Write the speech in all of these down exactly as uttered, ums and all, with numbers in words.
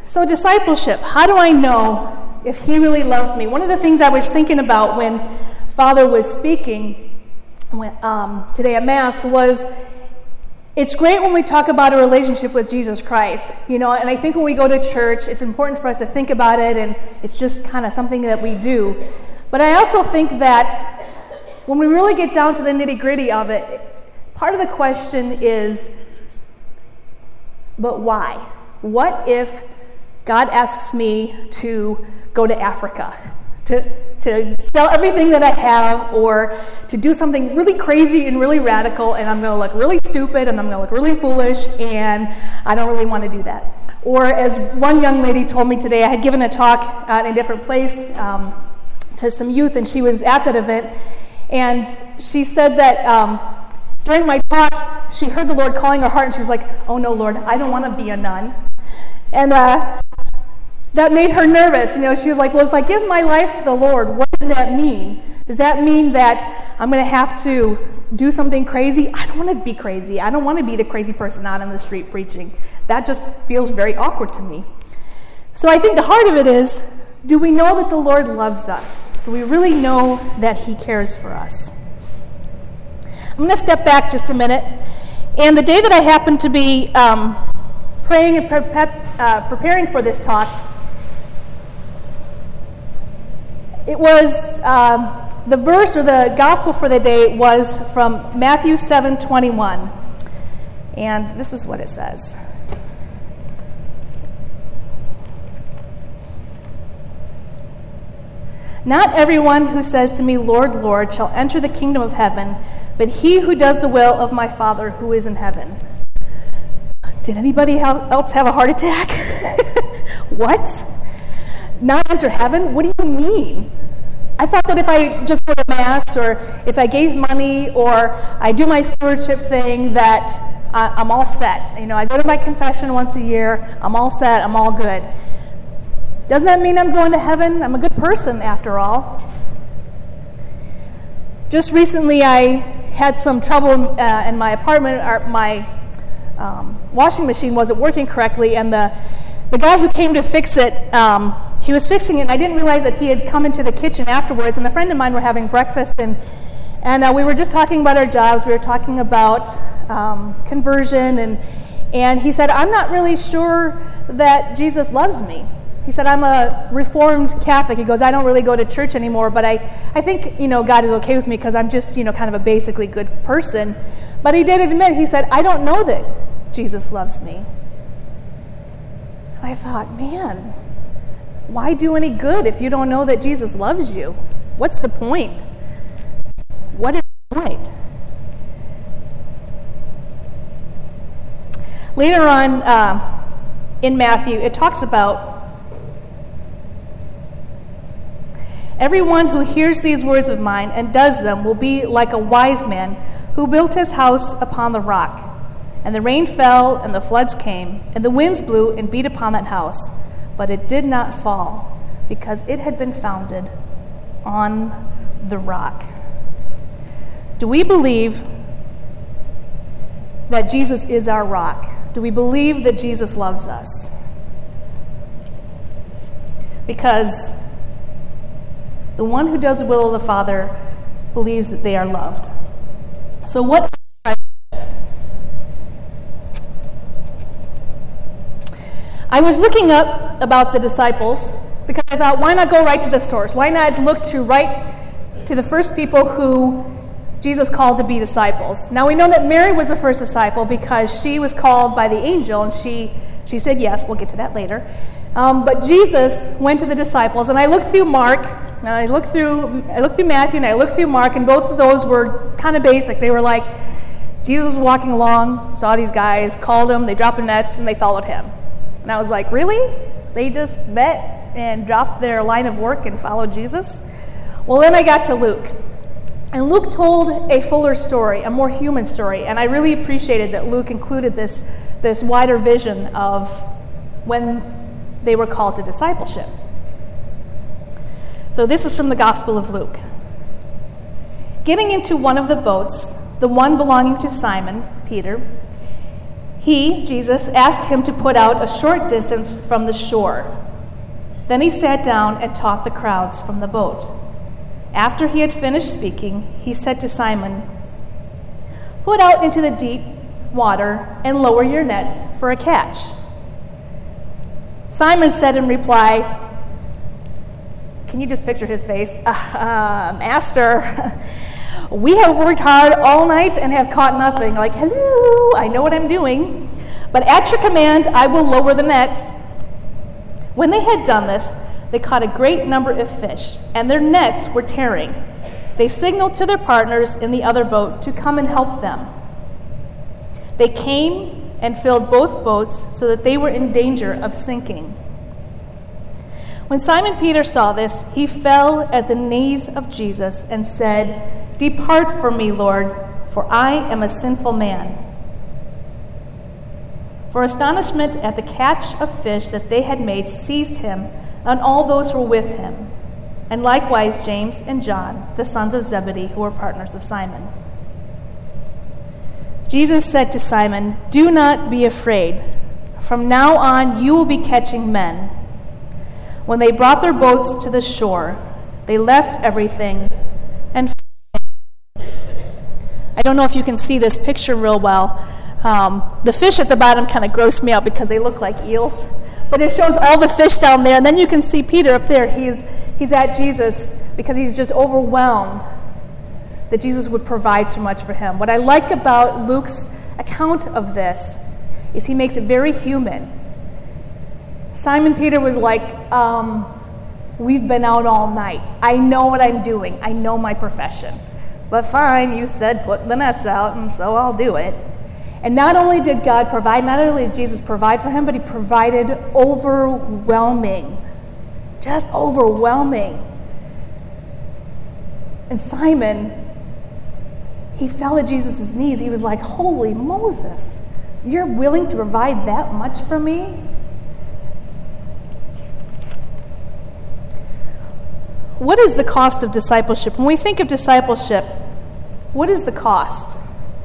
So discipleship, how do I know if he really loves me? One of the things I was thinking about when Father was speaking um, today at Mass was, it's great when we talk about a relationship with Jesus Christ, you know, and I think when we go to church, it's important for us to think about it, and it's just kind of something that we do. But I also think that when we really get down to the nitty-gritty of it, part of the question is, but why? What if God asks me to go to Africa, to, to sell everything that I have, or to do something really crazy and really radical, and I'm going to look really stupid, and I'm going to look really foolish, and I don't really want to do that. Or as one young lady told me today, I had given a talk uh, in a different place um, to some youth, and she was at that event, and she said that um, during my talk, she heard the Lord calling her heart, and she was like, oh no, Lord, I don't want to be a nun. And uh, that made her nervous. You know, she was like, well, if I give my life to the Lord, what does that mean? Does that mean that I'm going to have to do something crazy? I don't want to be crazy. I don't want to be the crazy person out on the street preaching. That just feels very awkward to me. So I think the heart of it is, do we know that the Lord loves us? Do we really know that he cares for us? I'm going to step back just a minute. And the day that I happened to be um, praying and pre- uh, preparing for this talk, it was, um, the verse or the gospel for the day was from Matthew seven twenty-one. And this is what it says. Not everyone who says to me, Lord, Lord, shall enter the kingdom of heaven, but he who does the will of my Father who is in heaven. Did anybody else have a heart attack? What? Not enter heaven? What do you mean? I thought that if I just go to Mass, or if I gave money, or I do my stewardship thing, that uh, I'm all set. You know, I go to my confession once a year, I'm all set, I'm all good. Doesn't that mean I'm going to heaven? I'm a good person, after all. Just recently, I had some trouble uh, in my apartment. Or my um, washing machine wasn't working correctly, and the the guy who came to fix it, um, he was fixing it, and I didn't realize that he had come into the kitchen afterwards. And a friend of mine were having breakfast, and and uh, we were just talking about our jobs. We were talking about um, conversion, and and he said, "I'm not really sure that Jesus loves me." He said, I'm a Reformed Catholic. He goes, I don't really go to church anymore, but I, I think, you know, God is okay with me because I'm just, you know, kind of a basically good person. But he did admit, he said, I don't know that Jesus loves me. And I thought, man, why do any good if you don't know that Jesus loves you? What's the point? What is the point? Later on uh, in Matthew, it talks about everyone who hears these words of mine and does them will be like a wise man who built his house upon the rock. And the rain fell, and the floods came, and the winds blew and beat upon that house. But it did not fall, because it had been founded on the rock. Do we believe that Jesus is our rock? Do we believe that Jesus loves us? Because the one who does the will of the Father believes that they are loved. So what? I was looking up about the disciples because I thought, why not go right to the source? Why not look to right to the first people who Jesus called to be disciples? Now we know that Mary was the first disciple because she was called by the angel, and she, she said yes. We'll get to that later. Um, but Jesus went to the disciples, and I looked through Mark, and I looked through I looked through Matthew, and I looked through Mark, and both of those were kind of basic. They were like, Jesus was walking along, saw these guys, called them, they dropped their nets, and they followed him. And I was like, really? They just met and dropped their line of work and followed Jesus? Well, then I got to Luke. And Luke told a fuller story, a more human story, and I really appreciated that Luke included this, this wider vision of when they were called to discipleship. So this is from the Gospel of Luke. Getting into one of the boats, the one belonging to Simon, Peter, He, Jesus, asked him to put out a short distance from the shore. Then he sat down and taught the crowds from the boat. After he had finished speaking, he said to Simon, "Put out into the deep water and lower your nets for a catch." Simon said in reply, can you just picture his face? Uh, Master, we have worked hard all night and have caught nothing. Like, hello, I know what I'm doing. But at your command, I will lower the nets. When they had done this, they caught a great number of fish, and their nets were tearing. They signaled to their partners in the other boat to come and help them. They came and filled both boats so that they were in danger of sinking. When Simon Peter saw this, he fell at the knees of Jesus and said, "Depart from me, Lord, for I am a sinful man." For astonishment at the catch of fish that they had made seized him and all those who were with him, and likewise James and John, the sons of Zebedee, who were partners of Simon. Jesus said to Simon, "Do not be afraid. From now on you will be catching men." When they brought their boats to the shore, they left everything and I don't know if you can see this picture real well. Um, the fish at the bottom kind of gross me out because they look like eels. But it shows all the fish down there, and then you can see Peter up there. He's, he's at Jesus because he's just overwhelmed that Jesus would provide so much for him. What I like about Luke's account of this is he makes it very human. Simon Peter was like, um, we've been out all night. I know what I'm doing. I know my profession. But fine, you said put the nets out, and so I'll do it. And not only did God provide, not only did Jesus provide for him, but he provided overwhelming, just overwhelming. And Simon, he fell at Jesus' knees. He was like, holy Moses, you're willing to provide that much for me? What is the cost of discipleship? When we think of discipleship, what is the cost?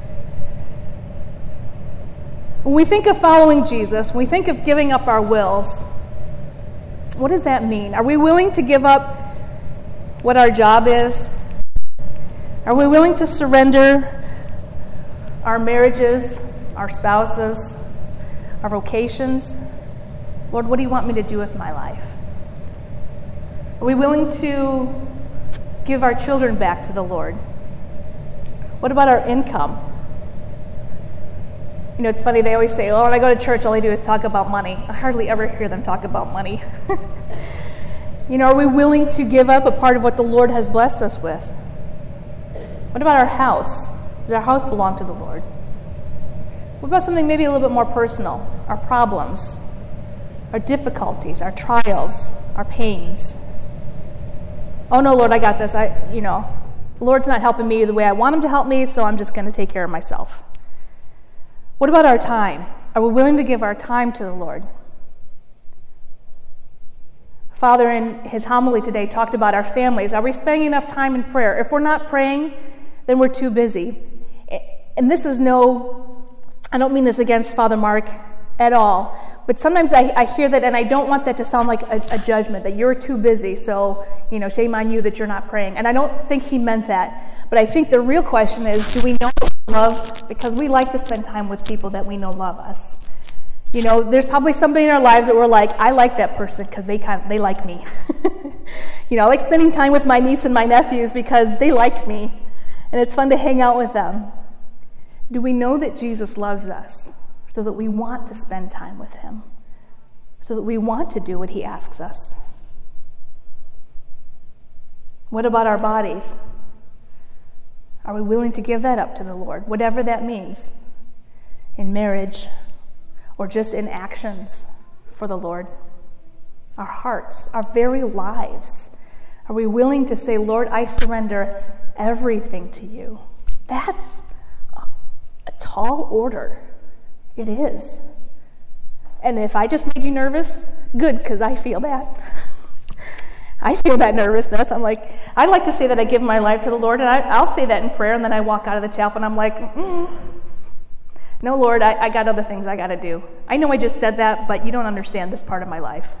When we think of following Jesus, when we think of giving up our wills, what does that mean? Are we willing to give up what our job is? Are we willing to surrender our marriages, our spouses, our vocations? Lord, what do you want me to do with my life? Are we willing to give our children back to the Lord? What about our income? You know, it's funny, they always say, oh, when I go to church, all they do is talk about money. I hardly ever hear them talk about money. You know, are we willing to give up a part of what the Lord has blessed us with? What about our house? Does our house belong to the Lord? What about something maybe a little bit more personal? Our problems, our difficulties, our trials, our pains. Oh no, Lord, I got this. I, you know, the Lord's not helping me the way I want him to help me, so I'm just going to take care of myself. What about our time? Are we willing to give our time to the Lord? Father, in his homily today, talked about our families. Are we spending enough time in prayer? If we're not praying, then we're too busy. And this is no, I don't mean this against Father Mark at all, but sometimes I, I hear that, and I don't want that to sound like a, a judgment, that you're too busy, so, you know, shame on you that you're not praying. And I don't think he meant that. But I think the real question is, do we know that we're loved? Because we like to spend time with people that we know love us. You know, there's probably somebody in our lives that we're like, I like that person because they kind of, they like me. You know, I like spending time with my niece and my nephews because they like me, and it's fun to hang out with them. Do we know that Jesus loves us so that we want to spend time with him, so that we want to do what he asks us? What about our bodies? Are we willing to give that up to the Lord, whatever that means, in marriage or just in actions for the Lord? Our hearts, our very lives. Are we willing to say, Lord, I surrender everything to you? That's a tall order. It is. And if I just made you nervous, good, because I feel that. I feel that nervousness. I'm like, I'd like to say that I give my life to the Lord, and I, I'll say that in prayer, and then I walk out of the chapel, and I'm like, mm, No, Lord, I, I got other things I got to do. I know I just said that, but you don't understand this part of my life.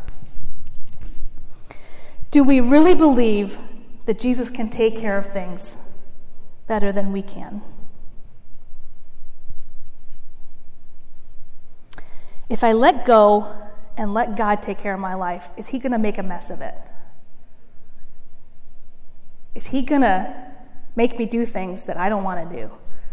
Do we really believe that Jesus can take care of things better than we can? If I let go and let God take care of my life, is he going to make a mess of it? Is he going to make me do things that I don't want to do?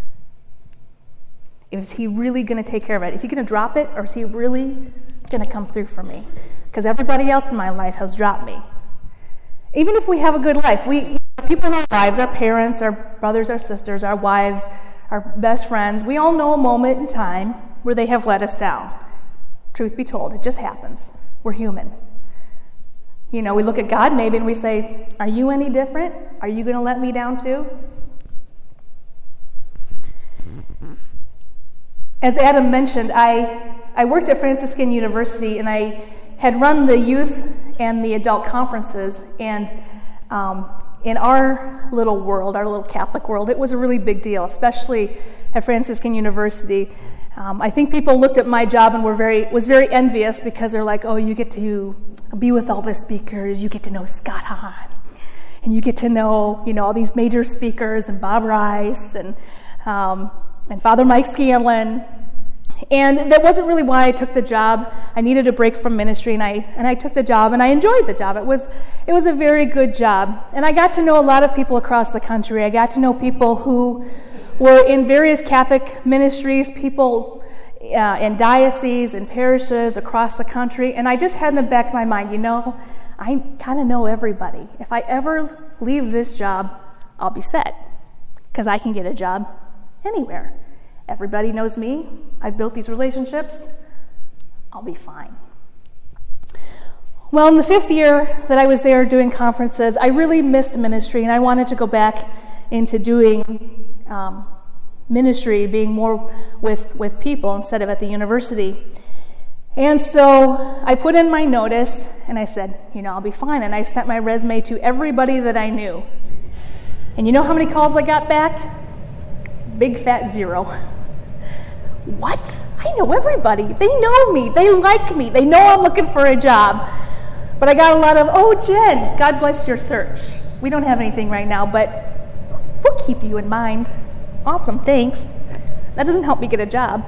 Is he really going to take care of it? Is he going to drop it, or is he really going to come through for me? Because everybody else in my life has dropped me. Even if we have a good life, we people in our lives, our parents, our brothers, our sisters, our wives, our best friends, we all know a moment in time where they have let us down. Truth be told, it just happens. We're human. You know, we look at God maybe and we say, are you any different? Are you going to let me down too? As Adam mentioned, I, I worked at Franciscan University, and I had run the youth and the adult conferences, and um, in our little world, our little Catholic world, it was a really big deal, especially at Franciscan University. Um, I think people looked at my job and were very was very envious, because they're like, oh, you get to be with all the speakers, you get to know Scott Hahn, and you get to know, you know, all these major speakers, and Bob Rice, and um, and Father Mike Scanlon. And that wasn't really why I took the job. I needed a break from ministry, and I and I took the job, and I enjoyed the job. It was it was a very good job. And I got to know a lot of people across the country. I got to know people who were in various Catholic ministries, people uh, in dioceses and parishes across the country. And I just had in the back of my mind, you know, I kind of know everybody. If I ever leave this job, I'll be set, because I can get a job anywhere. Everybody knows me. I've built these relationships. I'll be fine. Well, in the fifth year that I was there doing conferences, I really missed ministry, and I wanted to go back into doing um, ministry, being more with, with people instead of at the university. And so I put in my notice, and I said, you know, I'll be fine. And I sent my resume to everybody that I knew. And you know how many calls I got back? Big fat zero. What? I know everybody. They know me. They like me. They know I'm looking for a job. But I got a lot of, oh, Jen, God bless your search. We don't have anything right now, but we'll keep you in mind. Awesome, thanks. That doesn't help me get a job.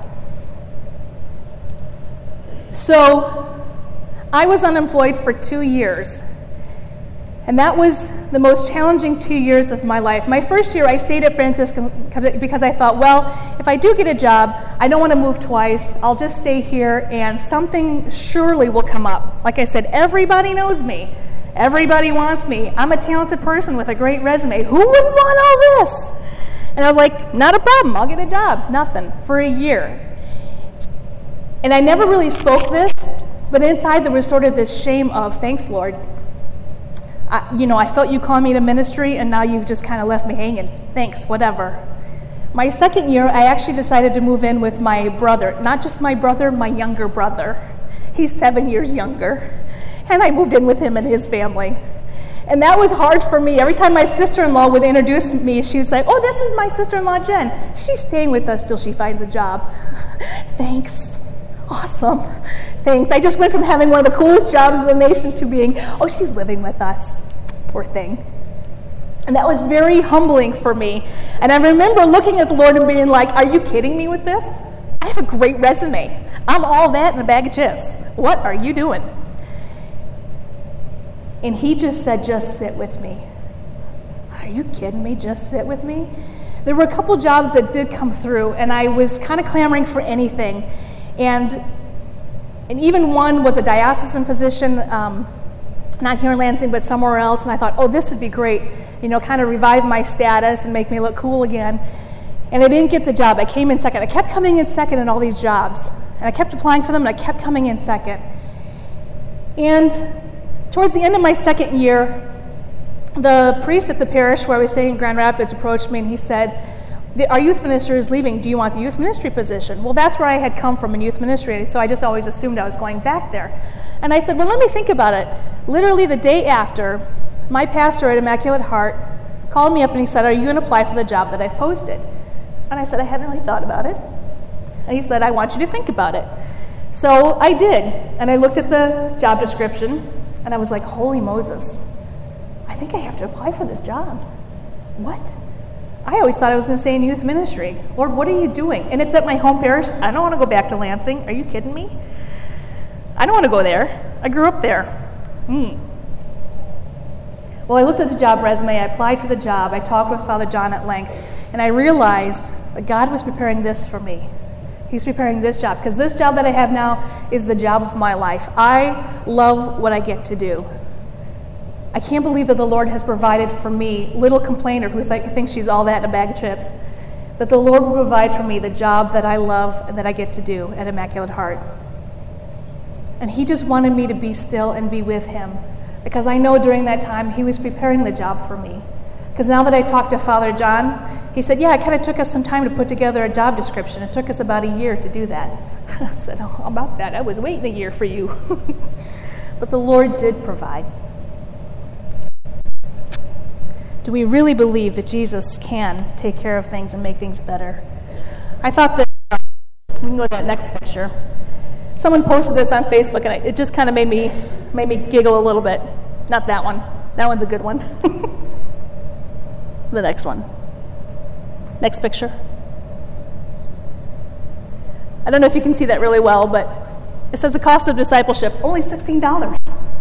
So I was unemployed for two years. And that was the most challenging two years of my life. My first year, I stayed at Franciscan because I thought, well, if I do get a job, I don't want to move twice. I'll just stay here, and something surely will come up. Like I said, everybody knows me. Everybody wants me. I'm a talented person with a great resume. Who wouldn't want all this? And I was like, not a problem. I'll get a job. Nothing. For a year. And I never really spoke this, but inside there was sort of this shame of, thanks, Lord. I, you know, I felt you calling me to ministry, and now you've just kind of left me hanging. Thanks, whatever. My second year, I actually decided to move in with my brother. Not just my brother, my younger brother. He's seven years younger. And I moved in with him and his family. And that was hard for me. Every time my sister-in-law would introduce me, she would say, oh, this is my sister-in-law, Jen. She's staying with us till she finds a job. Thanks. Awesome. Thanks. I just went from having one of the coolest jobs in the nation to being, oh, she's living with us. Poor thing. And that was very humbling for me. And I remember looking at the Lord and being like, are you kidding me with this? I have a great resume. I'm all that in a bag of chips. What are you doing? And he just said, just sit with me. Are you kidding me? Just sit with me? There were a couple jobs that did come through, and I was kind of clamoring for anything. And and even one was a diocesan position, um, not here in Lansing, but somewhere else. And I thought, oh, this would be great. You know, kind of revive my status and make me look cool again. And I didn't get the job. I came in second. I kept coming in second in all these jobs. And I kept applying for them, and I kept coming in second. And towards the end of my second year, the priest at the parish where I was staying in Grand Rapids approached me, and he said, our youth minister is leaving. Do you want the youth ministry position? Well, that's where I had come from in youth ministry, so I just always assumed I was going back there. And I said, well, let me think about it. Literally the day after, my pastor at Immaculate Heart called me up and he said, are you going to apply for the job that I've posted? And I said, I hadn't really thought about it. I And he said, I want you to think about it. So I did, and I looked at the job description, and I was like, holy Moses, I think I have to apply for this job. What? I always thought I was going to stay in youth ministry. Lord, what are you doing? And it's at my home parish. I don't want to go back to Lansing. Are you kidding me? I don't want to go there. I grew up there. Hmm. Well, I looked at the job resume. I applied for the job. I talked with Father John at length, and I realized that God was preparing this for me. He's preparing this job, because this job that I have now is the job of my life. I love what I get to do. I can't believe that the Lord has provided for me, little complainer who th- thinks she's all that in a bag of chips, that the Lord will provide for me the job that I love and that I get to do at Immaculate Heart. And he just wanted me to be still and be with him, because I know during that time he was preparing the job for me. Because now that I talked to Father John, he said, yeah, it kind of took us some time to put together a job description. It took us about a year to do that. I said, oh, how about that? I was waiting a year for you. But the Lord did provide. Do we really believe that Jesus can take care of things and make things better? I thought that, uh, we can go to that next picture. Someone posted this on Facebook, and it just kind of made me, made me giggle a little bit. Not that one. That one's a good one. The next one. Next picture. I don't know if you can see that really well, but it says the cost of discipleship, only sixteen dollars.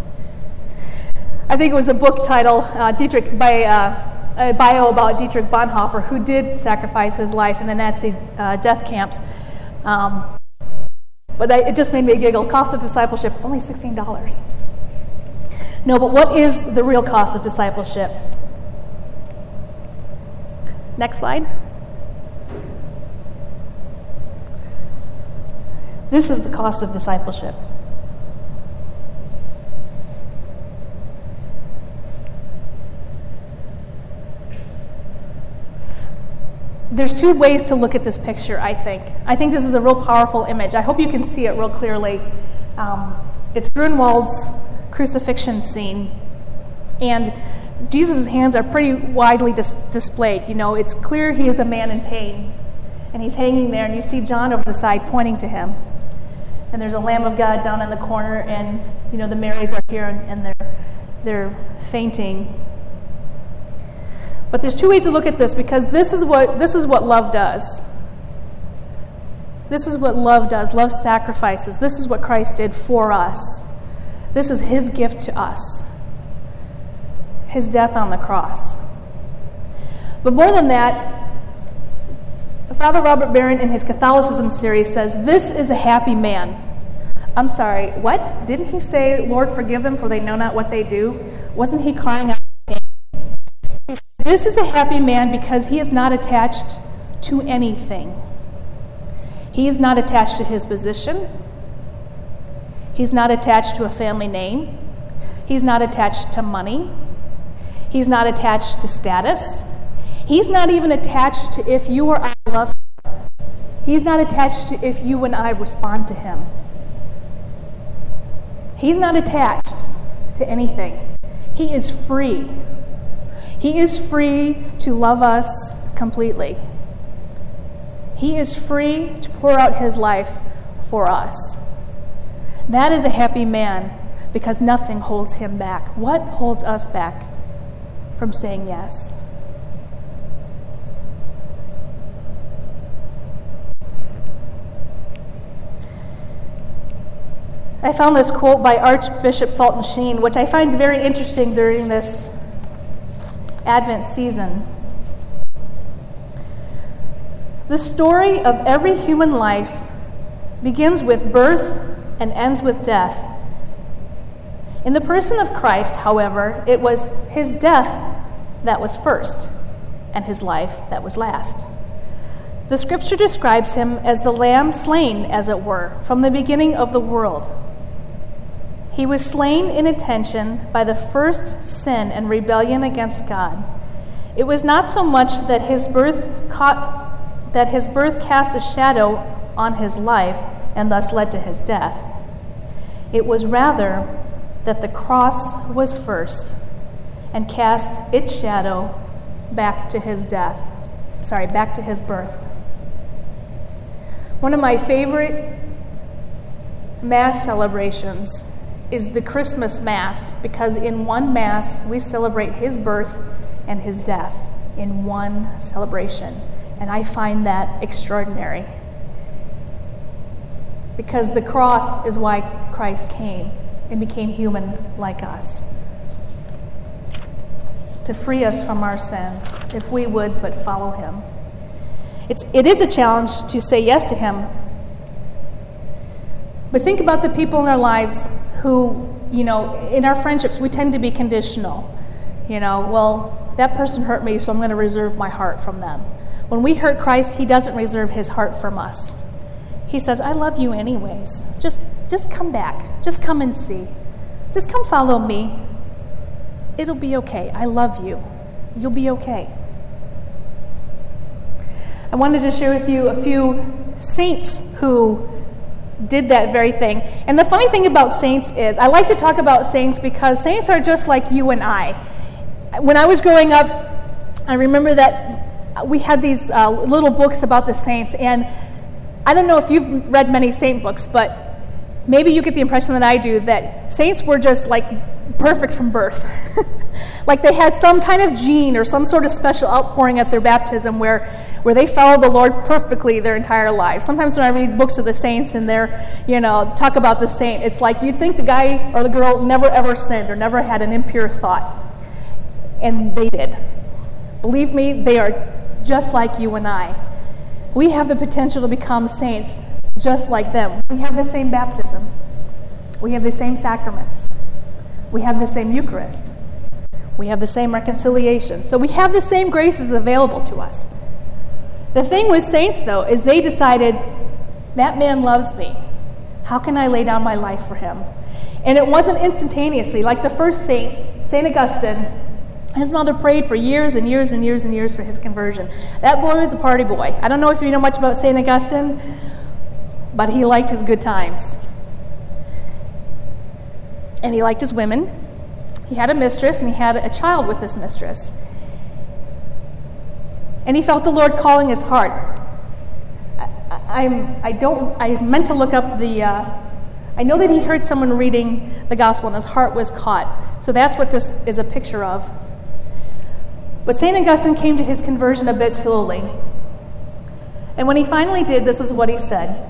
I think it was a book title, uh, Dietrich, by uh, a bio about Dietrich Bonhoeffer, who did sacrifice his life in the Nazi uh, death camps. Um, but that, it just made me giggle. Cost of discipleship, only sixteen dollars. No, but what is the real cost of discipleship? Next slide. This is the cost of discipleship. There's two ways to look at this picture, I think. I think this is a real powerful image. I hope you can see it real clearly. Um, it's Grunwald's crucifixion scene. And Jesus' hands are pretty widely dis- displayed. You know, it's clear he is a man in pain. And he's hanging there, and you see John over the side pointing to him. And there's a Lamb of God down in the corner, and, you know, the Marys are here, and, and they're, they're fainting. But there's two ways to look at this, because this is what this is what love does. This is what love does. Love sacrifices. This is what Christ did for us. This is his gift to us. His death on the cross. But more than that, Father Robert Barron in his Catholicism series says, this is a happy man. I'm sorry, what? Didn't he say, Lord, forgive them, for they know not what they do? Wasn't he crying out in pain? He said, this is a happy man because he is not attached to anything. He is not attached to his position. He's not attached to a family name. He's not attached to money. He's not attached to status. He's not even attached to if you or I love him. He's not attached to if you and I respond to him. He's not attached to anything. He is free. He is free to love us completely. He is free to pour out his life for us. That is a happy man because nothing holds him back. What holds us back from saying yes? I found this quote by Archbishop Fulton Sheen, which I find very interesting during this Advent season. The story of every human life begins with birth and ends with death. In the person of Christ, however, it was his death that was first and his life that was last. The scripture describes him as the lamb slain, as it were, from the beginning of the world. He was slain in intention by the first sin and rebellion against God. It was not so much that his birth caught, that his birth cast a shadow on his life and thus led to his death. It was rather that the cross was first and cast its shadow back to his death. Sorry, back to his birth. One of my favorite Mass celebrations is the Christmas Mass, because in one Mass we celebrate his birth and his death in one celebration. And I find that extraordinary. Because the cross is why Christ came and became human like us, to free us from our sins, if we would but follow him. It's, it is a challenge to say yes to him. But think about the people in our lives who, you know, in our friendships, we tend to be conditional. You know, well, that person hurt me, so I'm going to reserve my heart from them. When we hurt Christ, he doesn't reserve his heart from us. He says, I love you anyways. Just, just come back. Just come and see. Just come follow me. It'll be okay. I love you. You'll be okay. I wanted to share with you a few saints who did that very thing. And the funny thing about saints is, I like to talk about saints because saints are just like you and I. When I was growing up, I remember that we had these uh, little books about the saints, and I don't know if you've read many saint books, but maybe you get the impression that I do, that saints were just like perfect from birth. Like they had some kind of gene or some sort of special outpouring at their baptism where, where they followed the Lord perfectly their entire lives. Sometimes when I read books of the saints and they're, you know, talk about the saint, it's like you'd think the guy or the girl never ever sinned or never had an impure thought. And they did. Believe me, they are just like you and I. We have the potential to become saints just like them. We have the same baptism. We have the same sacraments. We have the same Eucharist. We have the same reconciliation. So we have the same graces available to us. The thing with saints, though, is they decided, that man loves me. How can I lay down my life for him? And it wasn't instantaneously. Like the first saint, Saint Augustine, his mother prayed for years and years and years and years for his conversion. That boy was a party boy. I don't know if you know much about Saint Augustine, but he liked his good times. And he liked his women. He had a mistress, and he had a child with this mistress. And he felt the Lord calling his heart. I, I'm, I don't, I meant to look up the, uh, I know that he heard someone reading the gospel and his heart was caught. So that's what this is a picture of. But Saint Augustine came to his conversion a bit slowly. And when he finally did, this is what he said.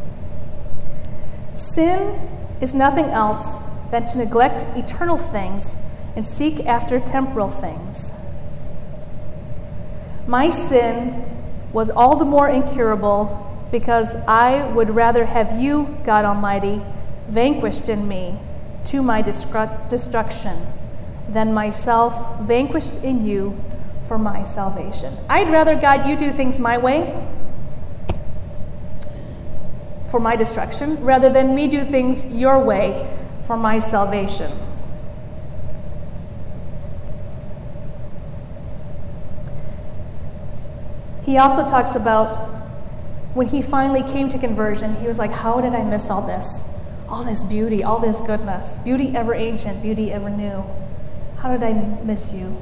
Sin is nothing else than to neglect eternal things and seek after temporal things. My sin was all the more incurable because I would rather have you, God Almighty, vanquished in me to my destru- destruction than myself vanquished in you for my salvation. I'd rather, God, you do things my way for my destruction rather than me do things your way for my salvation. He also talks about when he finally came to conversion, he was like, how did I miss all this? All this beauty, all this goodness, beauty ever ancient, beauty ever new. How did I miss you?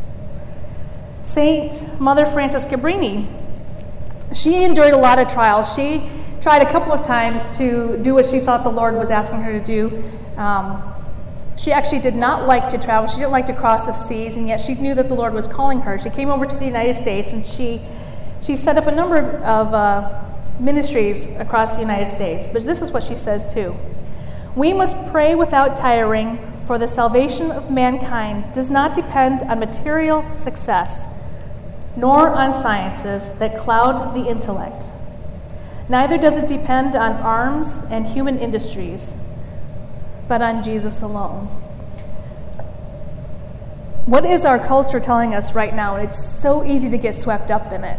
Saint Mother Frances Cabrini, she endured a lot of trials. She tried a couple of times to do what she thought the Lord was asking her to do. Um, she actually did not like to travel. She didn't like to cross the seas, and yet she knew that the Lord was calling her. She came over to the United States, and she she set up a number of, of uh, ministries across the United States. But this is what she says too. We must pray without tiring, for the salvation of mankind does not depend on material success, nor on sciences that cloud the intellect. Neither does it depend on arms and human industries, but on Jesus alone. What is our culture telling us right now? And it's so easy to get swept up in it.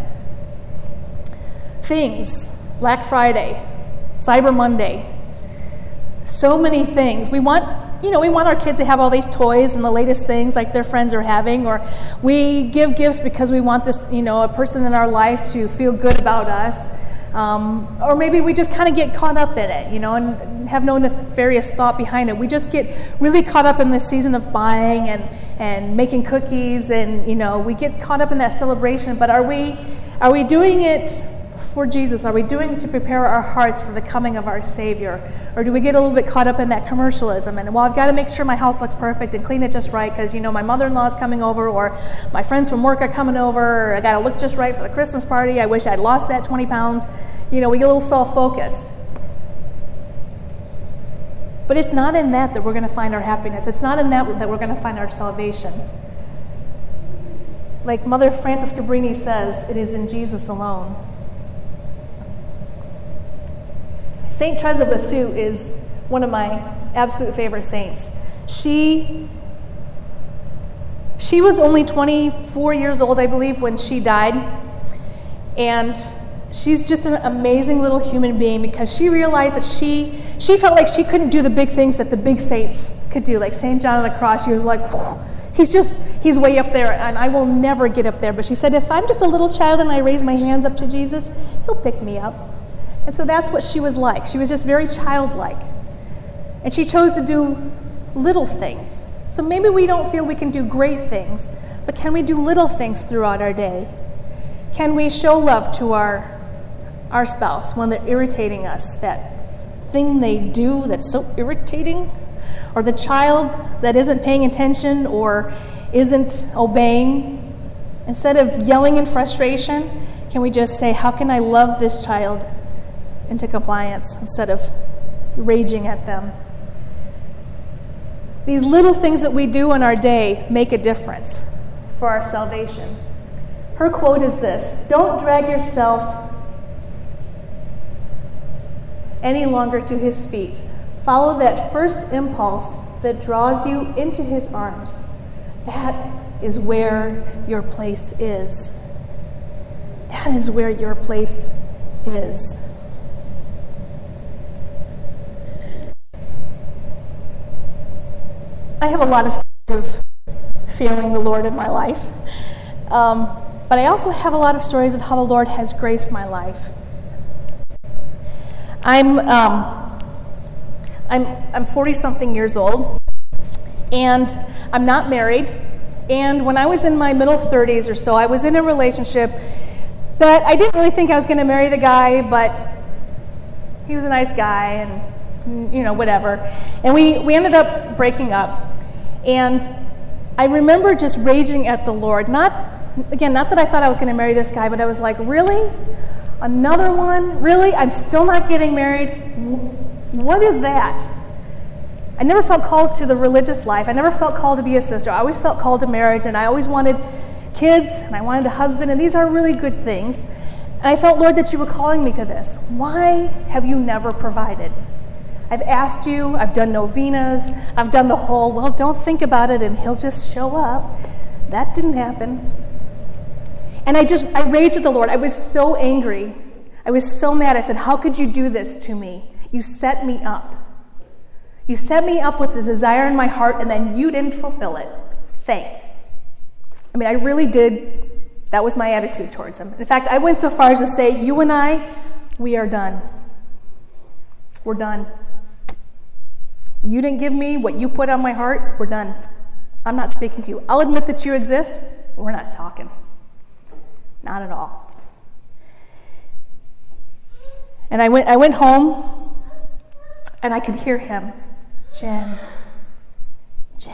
Things, Black Friday, Cyber Monday, so many things. We want, you know, we want our kids to have all these toys and the latest things like their friends are having, or we give gifts because we want this, you know, a person in our life to feel good about us. Um, or maybe we just kind of get caught up in it, you know, and have no nefarious thought behind it. We just get really caught up in the season of buying and, and making cookies, and, you know, we get caught up in that celebration. But are we are we doing it for Jesus? Are we doing it to prepare our hearts for the coming of our Savior? Or do we get a little bit caught up in that commercialism? And, well, I've got to make sure my house looks perfect and clean it just right because, you know, my mother-in-law is coming over, or my friends from work are coming over, or I got to look just right for the Christmas party. I wish I'd lost that twenty pounds. You know, we get a little self-focused. But it's not in that that we're going to find our happiness. It's not in that that we're going to find our salvation. Like Mother Frances Cabrini says, it is in Jesus alone. Saint Therese of Lisieux is one of my absolute favorite saints. She, she was only twenty-four years old, I believe, when she died. And she's just an amazing little human being because she realized that she she felt like she couldn't do the big things that the big saints could do. Like Saint John of the Cross, she was like, he's just, he's way up there and I will never get up there. But she said, if I'm just a little child and I raise my hands up to Jesus, he'll pick me up. And so that's what she was like. She was just very childlike. And she chose to do little things. So maybe we don't feel we can do great things, but can we do little things throughout our day? Can we show love to our our spouse when they're irritating us, that thing they do that's so irritating, or the child that isn't paying attention or isn't obeying? Instead of yelling in frustration, can we just say, how can I love this child into compliance instead of raging at them? These little things that we do in our day make a difference for our salvation. Her quote is this: don't drag yourself any longer to his feet. Follow that first impulse that draws you into his arms. That is where your place is. That is where your place is. I have a lot of stories of fearing the Lord in my life. Um, but I also have a lot of stories of how the Lord has graced my life. I'm um, I'm I'm forty-something years old, and I'm not married. And when I was in my middle thirties or so, I was in a relationship that I didn't really think I was going to marry the guy, but he was a nice guy, and you know, whatever. And we we ended up breaking up. And I remember just raging at the Lord. Not again, not that I thought I was going to marry this guy, but I was like, really? Another one? Really? I'm still not getting married? What is that? I never felt called to the religious life. I never felt called to be a sister. I always felt called to marriage, and I always wanted kids, and I wanted a husband, and these are really good things. And I felt, Lord, that you were calling me to this. Why have you never provided? I've asked you, I've done novenas, I've done the whole, well, don't think about it, and he'll just show up. That didn't happen. And I just, I raged at the Lord. I was so angry. I was so mad. I said, how could you do this to me? You set me up. You set me up with this desire in my heart, and then you didn't fulfill it. Thanks. I mean, I really did. That was my attitude towards him. In fact, I went so far as to say, you and I, we are done. We're done. You didn't give me what you put on my heart. We're done. I'm not speaking to you. I'll admit that you exist. But we're not talking. Not at all. And I went I went home, and I could hear him. Jen. Jen.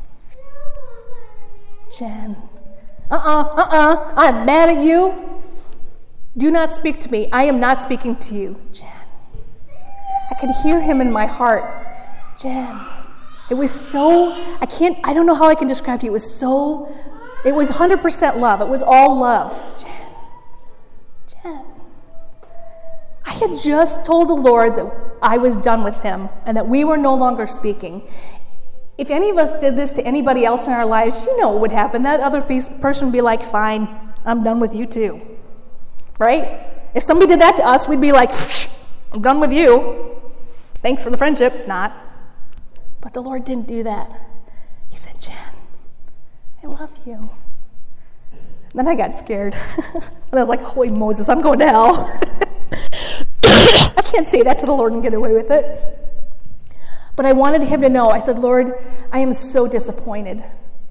Jen. Uh-uh, uh-uh. I'm mad at you. Do not speak to me. I am not speaking to you. Jen. I could hear him in my heart. Jen. It was so, I can't, I don't know how I can describe to you. It was so, it was one hundred percent love. It was all love. Jen. Jen. I had just told the Lord that I was done with him and that we were no longer speaking. If any of us did this to anybody else in our lives, you know what would happen. That other piece, person would be like, fine, I'm done with you too. Right? If somebody did that to us, we'd be like, I'm done with you. Thanks for the friendship. Not. But the Lord didn't do that. He said, Jen, I love you. And then I got scared. And I was like, holy Moses, I'm going to hell. I can't say that to the Lord and get away with it. But I wanted him to know. I said, Lord, I am so disappointed.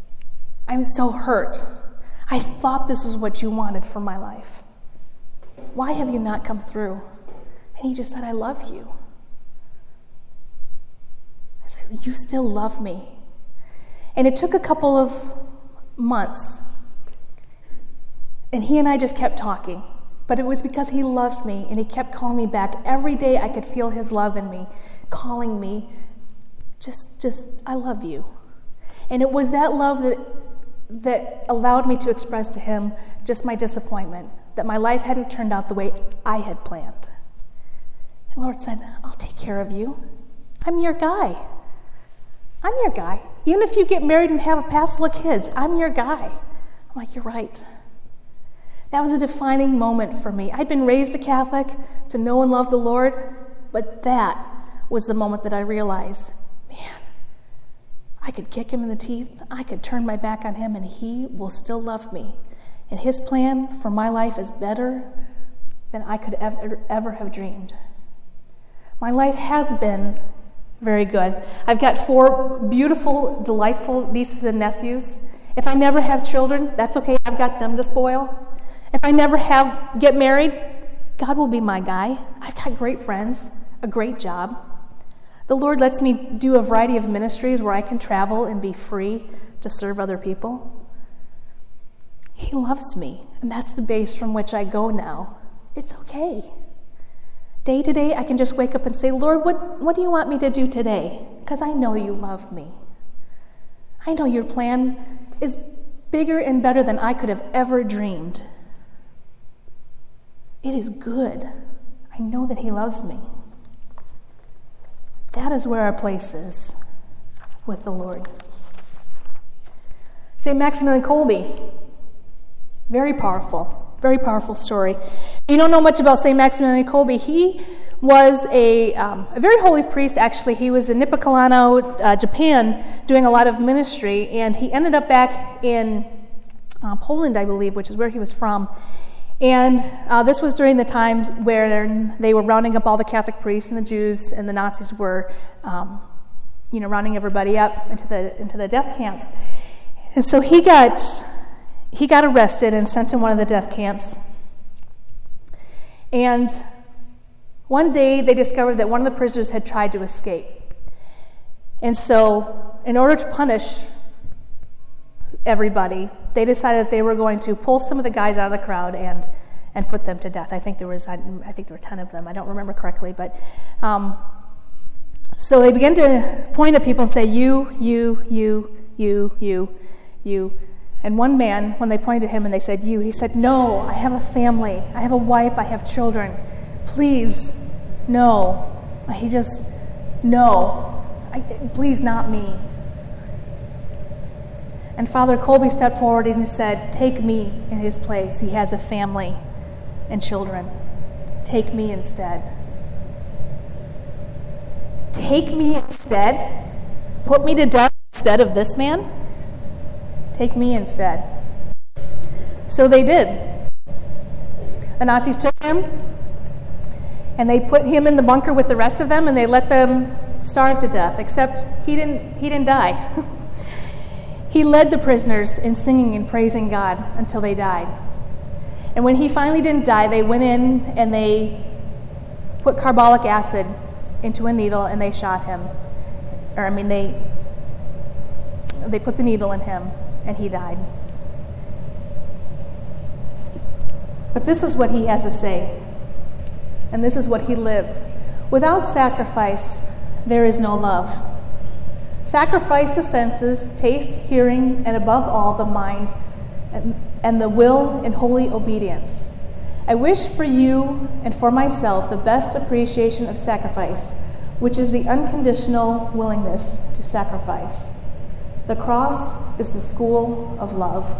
I'm so hurt. I thought this was what you wanted for my life. why have you not come through? And he just said, I love you. I said, you still love me. And it took a couple of months. And he and I just kept talking. But it was because he loved me, and he kept calling me back. Every day I could feel his love in me, calling me, just, just, I love you. And it was that love that, that allowed me to express to him just my disappointment, that my life hadn't turned out the way I had planned. And the Lord said, I'll take care of you. I'm your guy. I'm your guy. Even if you get married and have a passel of kids, I'm your guy. I'm like, you're right. That was a defining moment for me. I'd been raised a Catholic to know and love the Lord, but that was the moment that I realized, man, I could kick him in the teeth, I could turn my back on him, and he will still love me. And his plan for my life is better than I could ever, ever have dreamed. My life has been very good. I've got four beautiful, delightful nieces and nephews. If I never have children, that's okay. I've got them to spoil. If I never have get married, God will be my guy. I've got great friends, a great job. The Lord lets me do a variety of ministries where I can travel and be free to serve other people. He loves me, and that's the base from which I go now. It's okay. Day to day, I can just wake up and say, Lord, what, what do you want me to do today? Because I know you love me. I know your plan is bigger and better than I could have ever dreamed. It is good. I know that he loves me. That is where our place is with the Lord. Saint Maximilian Kolbe, very powerful, very powerful story. If you don't know much about Saint Maximilian Kolbe, he was a, um, a very holy priest, actually. He was in Nippokalano, uh, Japan, doing a lot of ministry, and he ended up back in uh, Poland, I believe, which is where he was from. And uh, this was during the times where they were rounding up all the Catholic priests and the Jews, and the Nazis were, um, you know, rounding everybody up into the into the death camps. And so he got he got arrested and sent to one of the death camps. And one day they discovered that one of the prisoners had tried to escape. And so, in order to punish everybody, they decided that they were going to pull some of the guys out of the crowd and and put them to death. I think there was I think there were ten of them. I don't remember correctly, but um, so they began to point at people and say, "You, you, you, you, you, you." And one man, when they pointed at him and they said, "You," he said, "No, I have a family. I have a wife. I have children. Please, no." He just, no, I, please, not me. And Father Kolbe stepped forward and he said, "Take me in his place. He has a family and children. Take me instead. Take me instead? Put me to death instead of this man? Take me instead." So they did. The Nazis took him and they put him in the bunker with the rest of them, and they let them starve to death, except he didn't he didn't die. He led the prisoners in singing and praising God until they died. And when he finally didn't die, they went in and they put carbolic acid into a needle and they shot him. Or I mean, they they put the needle in him and he died. But this is what he has to say. And this is what he lived. Without sacrifice, there is no love. Sacrifice the senses, taste, hearing, and above all, the mind, and, and the will in holy obedience. I wish for you and for myself the best appreciation of sacrifice, which is the unconditional willingness to sacrifice. The cross is the school of love.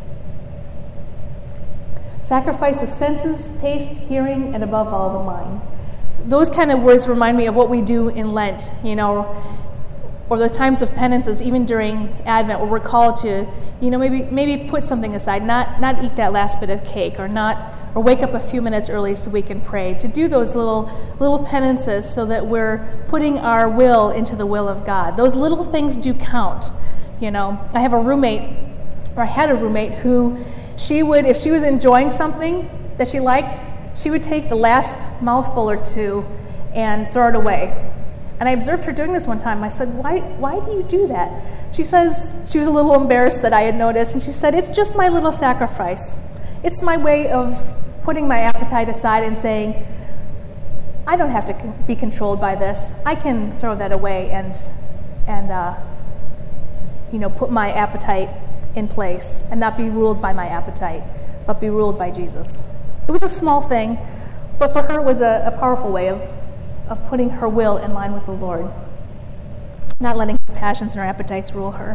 Sacrifice the senses, taste, hearing, and above all, the mind. Those kind of words remind me of what we do in Lent, you know, or those times of penances, even during Advent, where we're called to, you know, maybe maybe put something aside, not not eat that last bit of cake, or not, or wake up a few minutes early so we can pray. To do those little little penances so that we're putting our will into the will of God. Those little things do count, you know. I have a roommate, or I had a roommate who, she would, if she was enjoying something that she liked, she would take the last mouthful or two and throw it away. And I observed her doing this one time. I said, why, why do you do that? She says, she was a little embarrassed that I had noticed, and she said, it's just my little sacrifice. It's my way of putting my appetite aside and saying, I don't have to be controlled by this. I can throw that away and, and uh, you know, put my appetite in place and not be ruled by my appetite, but be ruled by Jesus. It was a small thing, but for her it was a, a powerful way of, of putting her will in line with the Lord, not letting her passions and her appetites rule her.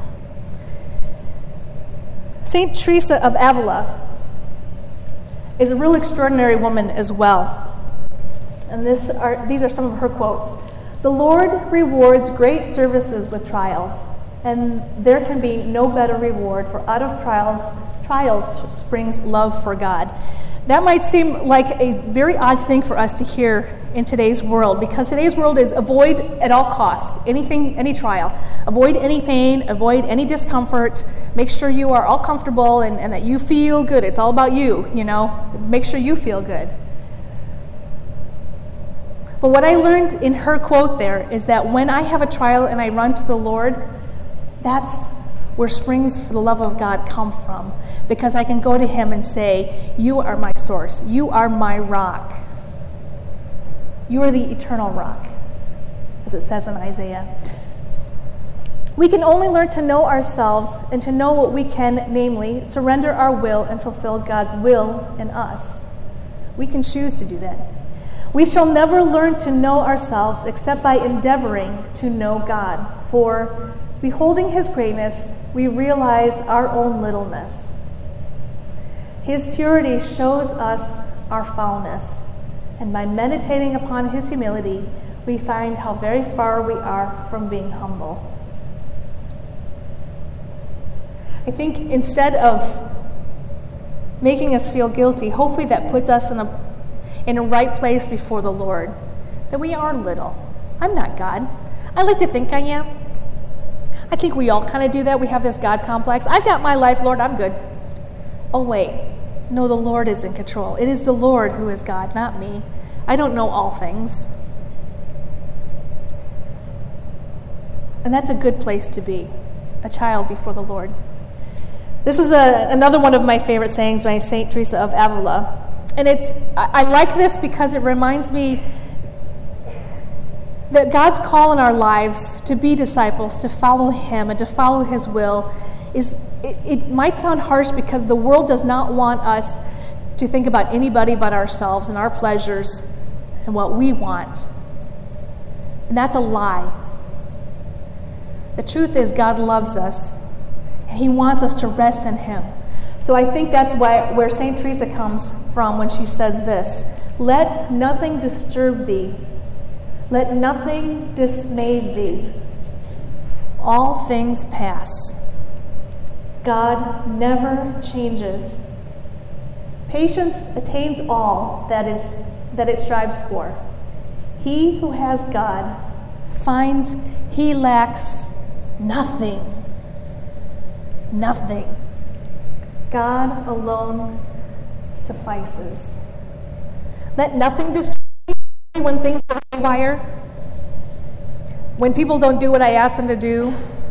Saint Teresa of Avila is a real extraordinary woman as well. And this are, these are some of her quotes. The Lord rewards great services with trials, and there can be no better reward, for out of trials, trials springs love for God. That might seem like a very odd thing for us to hear in today's world, because today's world is avoid at all costs, anything, any trial. Avoid any pain, avoid any discomfort, make sure you are all comfortable and, and that you feel good. It's all about you, you know. Make sure you feel good. But what I learned in her quote there is that when I have a trial and I run to the Lord, that's where springs for the love of God come from, because I can go to him and say, you are my source. You are my rock. You are the eternal rock, as it says in Isaiah. We can only learn to know ourselves and to know what we can, namely, surrender our will and fulfill God's will in us. We can choose to do that. We shall never learn to know ourselves except by endeavoring to know God. For beholding his greatness, we realize our own littleness. His purity shows us our foulness, and by meditating upon his humility, we find how very far we are from being humble. I think instead of making us feel guilty, hopefully that puts us in a in a right place before the Lord, that we are little. I'm not God. I like to think I am. I think we all kind of do that. We have this God complex. I've got my life, Lord, I'm good. Oh, wait. No, the Lord is in control. It is the Lord who is God, not me. I don't know all things. And that's a good place to be, a child before the Lord. This is a, another one of my favorite sayings by Saint Teresa of Avila. And it's I, I like this because it reminds me that God's call in our lives to be disciples, to follow him and to follow his will, is it, it might sound harsh because the world does not want us to think about anybody but ourselves and our pleasures and what we want. And that's a lie. The truth is God loves us and he wants us to rest in him. So I think that's why, where Saint Teresa comes from when she says this: let nothing disturb thee, let nothing dismay thee. All things pass. God never changes. Patience attains all that is that it strives for. He who has God finds he lacks nothing. Nothing. God alone suffices. Let nothing disturb you when things go haywire, when people don't do what I ask them to do,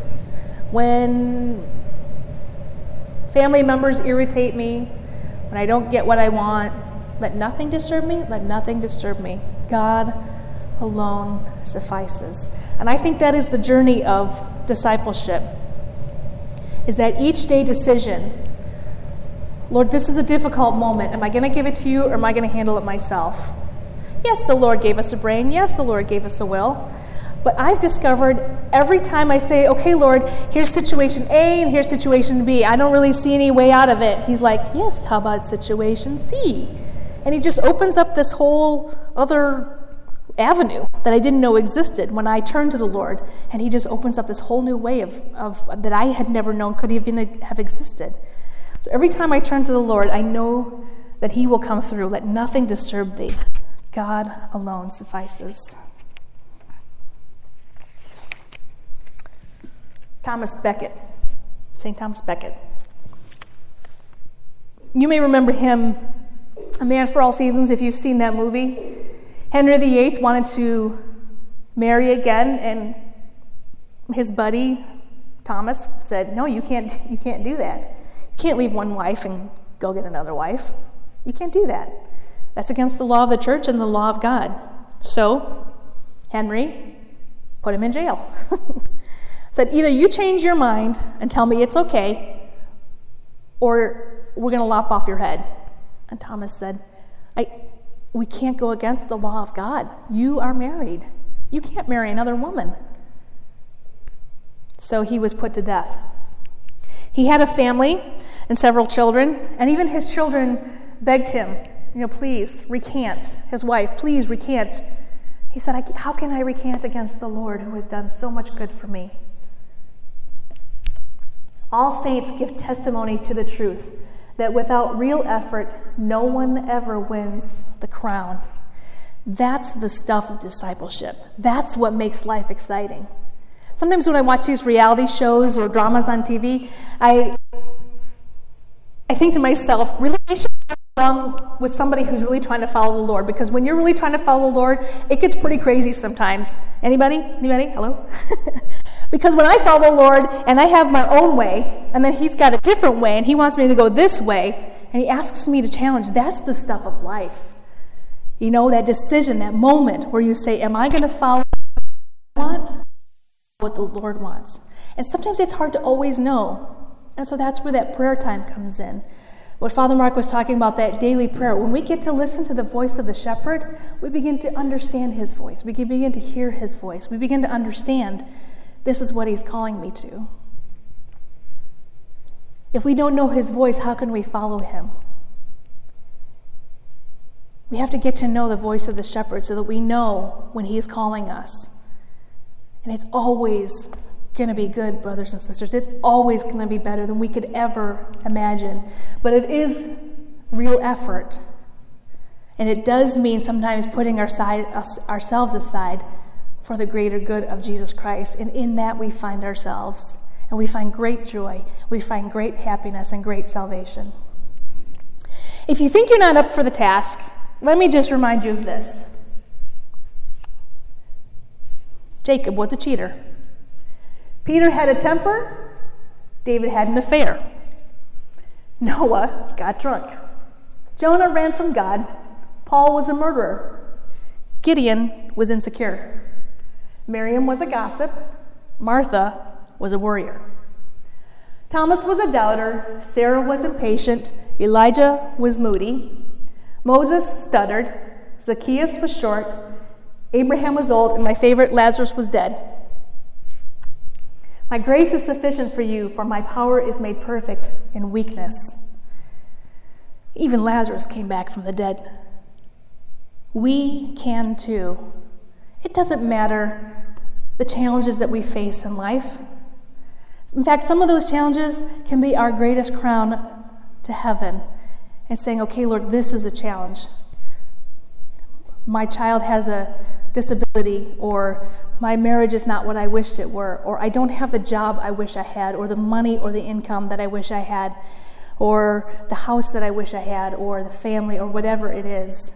when family members irritate me, when I don't get what I want. Let nothing disturb me. Let nothing disturb me. God alone suffices. And I think that is the journey of discipleship, is that each day decision, Lord, this is a difficult moment. Am I going to give it to you or am I going to handle it myself? Yes, the Lord gave us a brain. Yes, the Lord gave us a will. But I've discovered every time I say, okay, Lord, here's situation A and here's situation B. I don't really see any way out of it. He's like, yes, how about situation C? And he just opens up this whole other avenue that I didn't know existed when I turned to the Lord. And he just opens up this whole new way of, of that I had never known could even have existed. So every time I turn to the Lord, I know that he will come through. Let nothing disturb thee. God alone suffices. Thomas Becket, Saint Thomas Becket. You may remember him A Man for All Seasons, if you've seen that movie. Henry the Eighth wanted to marry again, and his buddy Thomas said, no, you can't, you can't do that. You can't leave one wife and go get another wife. You can't do that. That's against the law of the church and the law of God. So Henry put him in jail. Said, either you change your mind and tell me it's okay, or we're going to lop off your head. And Thomas said, I, we can't go against the law of God. You are married. You can't marry another woman. So he was put to death. He had a family and several children, and even his children begged him, you know, please recant. His wife, please recant. He said, I, how can I recant against the Lord who has done so much good for me? All saints give testimony to the truth that without real effort, no one ever wins the crown. That's the stuff of discipleship. That's what makes life exciting. Sometimes when I watch these reality shows or dramas on T V, I I think to myself, really, I should get along with somebody who's really trying to follow the Lord, because when you're really trying to follow the Lord, it gets pretty crazy sometimes. Anybody? Anybody? Hello? Because when I follow the Lord and I have my own way, and then he's got a different way, and he wants me to go this way, and he asks me to challenge, that's the stuff of life. You know, that decision, that moment where you say, am I going to follow what I want, what the Lord wants? And sometimes it's hard to always know. And so that's where that prayer time comes in. What Father Mark was talking about, that daily prayer, when we get to listen to the voice of the shepherd, we begin to understand his voice. We can begin to hear his voice. We begin to understand this is what he's calling me to. If we don't know his voice, how can we follow him? We have to get to know the voice of the shepherd so that we know when he's calling us. And it's always going to be good, brothers and sisters. It's always going to be better than we could ever imagine. But it is real effort. And it does mean sometimes putting our side, us, ourselves aside for the greater good of Jesus Christ. And in that we find ourselves. And we find great joy. We find great happiness and great salvation. If you think you're not up for the task, let me just remind you of this. Jacob was a cheater. Peter had a temper. David had an affair. Noah got drunk. Jonah ran from God. Paul was a murderer. Gideon was insecure. Miriam was a gossip. Martha was a worrier. Thomas was a doubter. Sarah was impatient. Elijah was moody. Moses stuttered. Zacchaeus was short. Abraham was old. And my favorite, Lazarus was dead. My grace is sufficient for you, for my power is made perfect in weakness. Even Lazarus came back from the dead. We can too. It doesn't matter the challenges that we face in life. In fact, some of those challenges can be our greatest crown to heaven, and saying, okay, Lord, this is a challenge. My child has a disability, or my marriage is not what I wished it were, or I don't have the job I wish I had, or the money or the income that I wish I had, or the house that I wish I had, or the family, or whatever it is.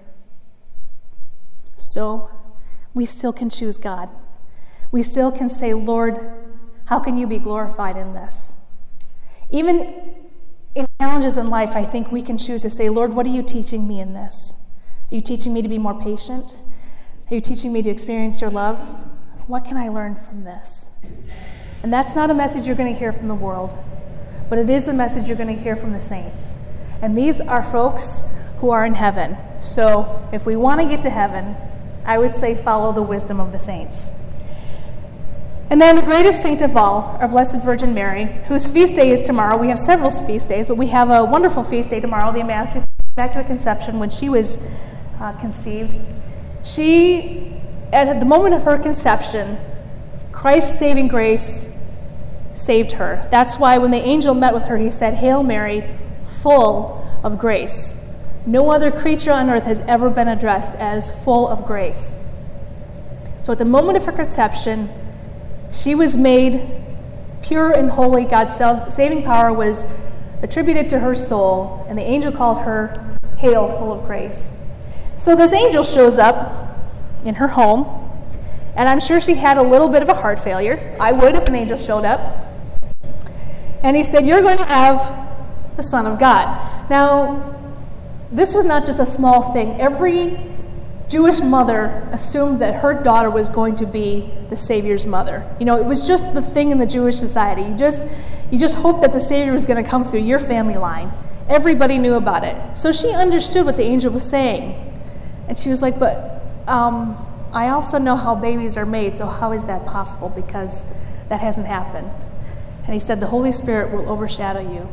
So we still can choose God. We still can say, Lord, how can you be glorified in this? Even in challenges in life, I think we can choose to say, Lord, what are you teaching me in this? Are you teaching me to be more patient? Are you teaching me to experience your love? What can I learn from this? And that's not a message you're going to hear from the world, but it is the message you're going to hear from the saints. And these are folks who are in heaven. So if we want to get to heaven, I would say follow the wisdom of the saints. And then the greatest saint of all, our Blessed Virgin Mary, whose feast day is tomorrow. We have several feast days, but we have a wonderful feast day tomorrow, the Immaculate Conception, when she was uh, conceived. She, at the moment of her conception, Christ's saving grace saved her. That's why when the angel met with her, he said, Hail Mary, full of grace. No other creature on earth has ever been addressed as full of grace. So at the moment of her conception, she was made pure and holy. God's saving power was attributed to her soul, and the angel called her Hail, full of grace. So this angel shows up in her home, and I'm sure she had a little bit of a heart failure. I would if an angel showed up. And he said, you're going to have the Son of God. Now, this was not just a small thing. Every Jewish mother assumed that her daughter was going to be the Savior's mother. You know, it was just the thing in the Jewish society. You just, you just hoped that the Savior was going to come through your family line. Everybody knew about it. So she understood what the angel was saying. And she was like, but um, I also know how babies are made, so how is that possible? Because that hasn't happened. And he said, the Holy Spirit will overshadow you.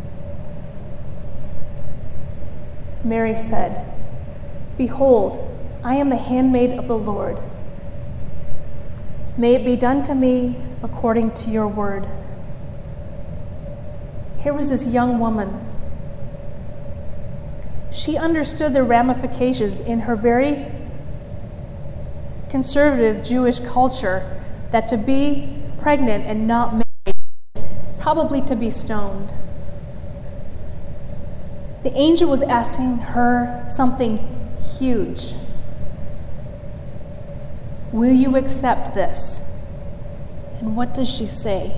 Mary said, behold, I am the handmaid of the Lord. May it be done to me according to your word. Here was this young woman. She understood the ramifications in her very conservative Jewish culture that to be pregnant and not married, probably to be stoned. The angel was asking her something huge. Will you accept this? And what does she say?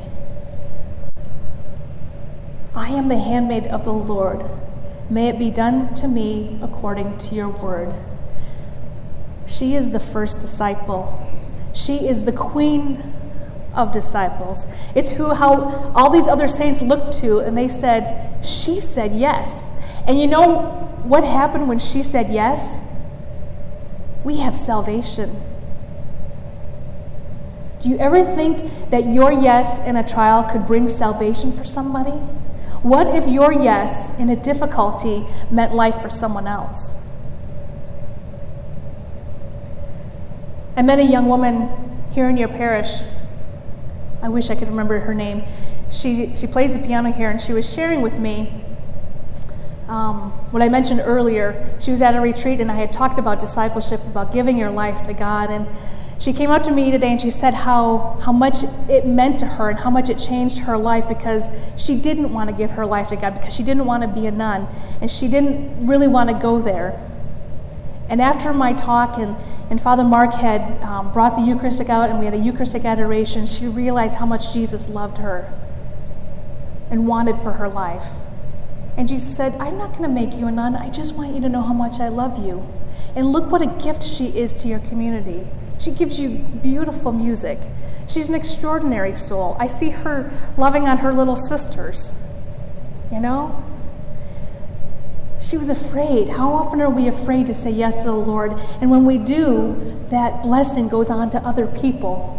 I am the handmaid of the Lord. May it be done to me according to your word. She is the first disciple. She is the queen of disciples. It's who how all these other saints looked to, and they said, she said yes. And you know what happened when she said yes? We have salvation. Do you ever think that your yes in a trial could bring salvation for somebody? What if your yes in a difficulty meant life for someone else? I met a young woman here in your parish. I wish I could remember her name. She she plays the piano here, and she was sharing with me um, what I mentioned earlier. She was at a retreat, and I had talked about discipleship, about giving your life to God, and she came up to me today and she said how, how much it meant to her and how much it changed her life, because she didn't want to give her life to God, because she didn't want to be a nun, and she didn't really want to go there. And after my talk, and, and Father Mark had um, brought the Eucharistic out, and we had a Eucharistic adoration, she realized how much Jesus loved her and wanted for her life. And Jesus said, I'm not going to make you a nun. I just want you to know how much I love you. And look what a gift she is to your community. She gives you beautiful music. She's an extraordinary soul. I see her loving on her little sisters, you know? She was afraid. How often are we afraid to say yes to the Lord? And when we do, that blessing goes on to other people.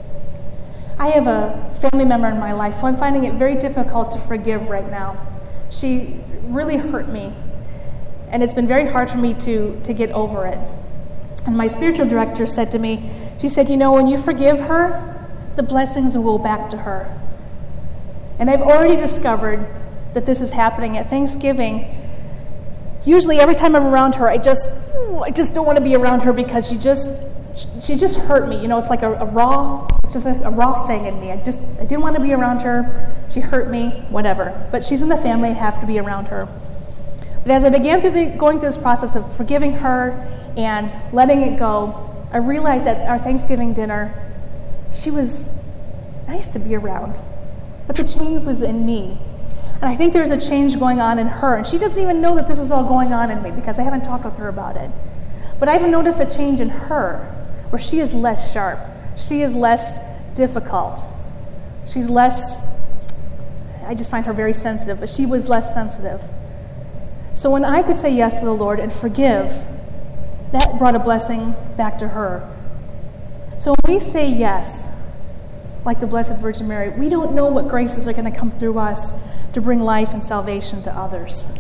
I have a family member in my life who I'm finding it very difficult to forgive right now. She really hurt me, and it's been very hard for me to, to get over it. And my spiritual director said to me, she said, you know, when you forgive her, the blessings will go back to her. And I've already discovered that this is happening at Thanksgiving. Usually every time I'm around her, I just, I just don't want to be around her, because she just, she just hurt me. You know, it's like a, a raw, it's just a, a raw thing in me. I just, I didn't want to be around her. She hurt me, whatever. But she's in the family, I have to be around her. But as I began through the, going through this process of forgiving her and letting it go, I realized at our Thanksgiving dinner, she was nice to be around. But the change was in me. And I think there's a change going on in her. And she doesn't even know that this is all going on in me, because I haven't talked with her about it. But I've noticed a change in her, where she is less sharp. She is less difficult. She's less, I just find her very sensitive, but she was less sensitive. So when I could say yes to the Lord and forgive, that brought a blessing back to her. So when we say yes, like the Blessed Virgin Mary, we don't know what graces are going to come through us to bring life and salvation to others.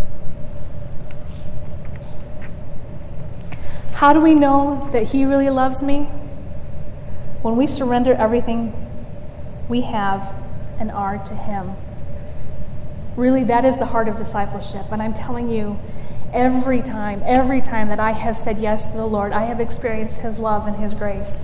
How do we know that He really loves me? When we surrender everything we have and are to Him. Really, that is the heart of discipleship. And I'm telling you, every time, every time that I have said yes to the Lord, I have experienced His love and His grace.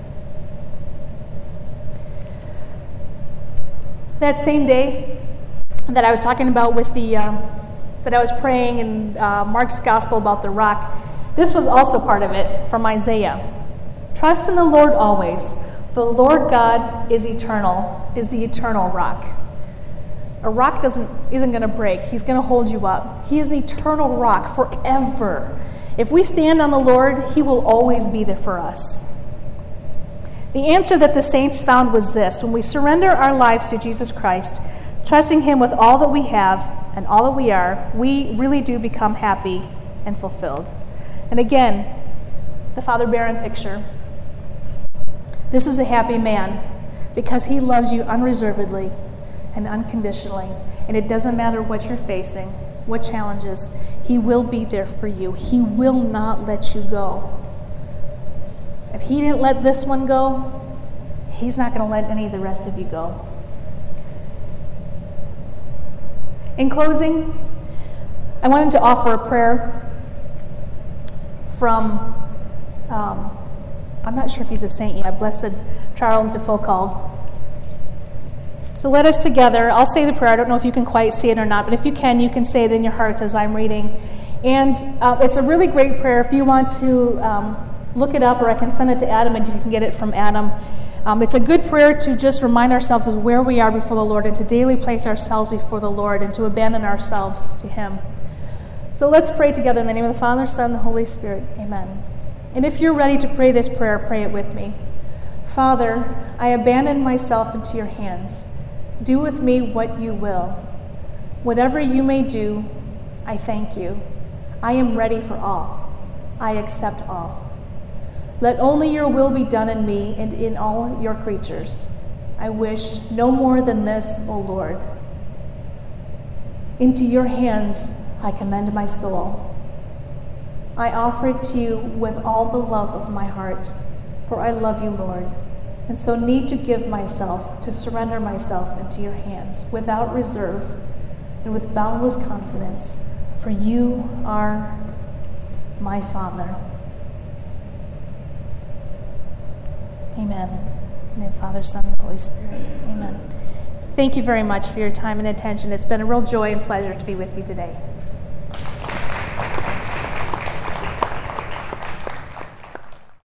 That same day that I was talking about with the, um, that I was praying in uh, Mark's gospel about the rock, this was also part of it from Isaiah. Trust in the Lord always, for the Lord God is eternal, is the eternal rock. A rock doesn't isn't going to break. He's going to hold you up. He is an eternal rock forever. If we stand on the Lord, he will always be there for us. The answer that the saints found was this: when we surrender our lives to Jesus Christ, trusting him with all that we have and all that we are, we really do become happy and fulfilled. And again, the Father Barron picture. This is a happy man because he loves you unreservedly and unconditionally. And it doesn't matter what you're facing, what challenges, he will be there for you. He will not let you go. If he didn't let this one go, he's not going to let any of the rest of you go. In closing, I wanted to offer a prayer from, um, I'm not sure if he's a saint yet, Blessed Charles de Foucauld. So let us together, I'll say the prayer. I don't know if you can quite see it or not, but if you can, you can say it in your hearts as I'm reading. And uh, it's a really great prayer. If you want to um, look it up, or I can send it to Adam and you can get it from Adam. Um, it's a good prayer to just remind ourselves of where we are before the Lord and to daily place ourselves before the Lord and to abandon ourselves to him. So let's pray together in the name of the Father, Son, and the Holy Spirit. Amen. And if you're ready to pray this prayer, pray it with me. Father, I abandon myself into your hands. Do with me what you will. Whatever you may do, I thank you. I am ready for all. I accept all. Let only your will be done in me and in all your creatures. I wish no more than this, O Lord. Into your hands I commend my soul. I offer it to you with all the love of my heart, for I love you, Lord, and so need to give myself, to surrender myself into your hands without reserve and with boundless confidence, for you are my Father. Amen. In the name of the Father, Son, and Holy Spirit. Amen. Thank you very much for your time and attention. It's been a real joy and pleasure to be with you today.